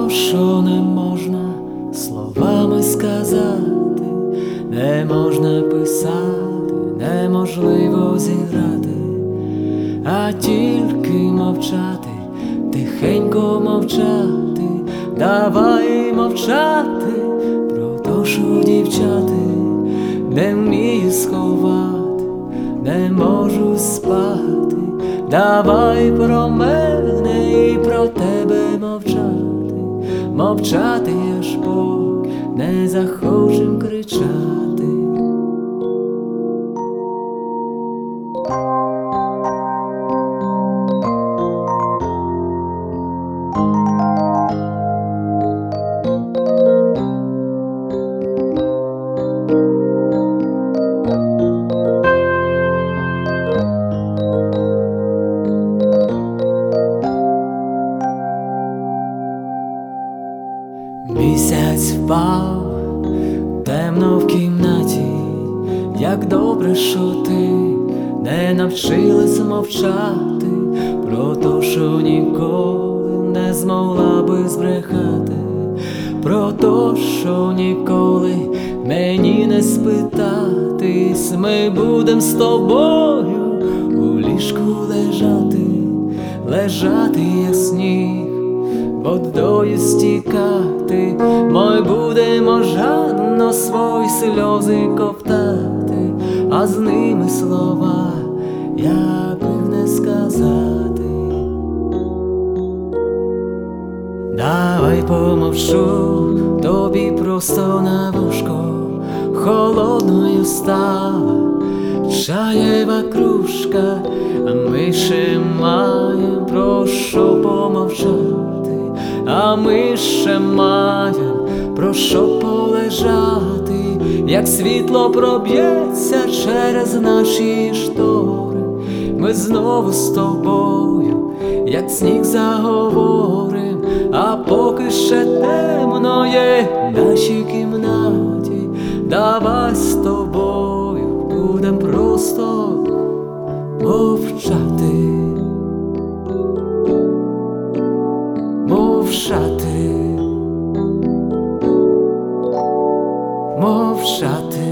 що не можна словами сказати, не можна писати, неможливо зіграти, а тільки мовчати, тихенько мовчати, давай мовчати про душу дівчати, не вмію сховати, не можу спати, давай про мене і про тебе мовчати, мовчати, аж поки не захочем кричати. Місяць впав темно в кімнаті, як добре, що ти не навчилась мовчати про то, що ніколи не змогла би збрехати, про то, що ніколи мені не спитатись. Ми будем з тобою у ліжку лежати, лежати, як сніг, водою стікати, ми будемо жадно свої сльози ковтати, а з ними слова, як їх не сказати. Давай помовчу тобі просто на вушко, холодною стала чаєва кружка, а ми ще маєм про що помовчати, а ми ще маєм про що полежати, як світло проб'ється через наші штори, ми знову з тобою, як сніг, заговорим, а поки ще темно є в нашій кімнаті, давай з тобою будем просто мовчати, мовчати, мовчати.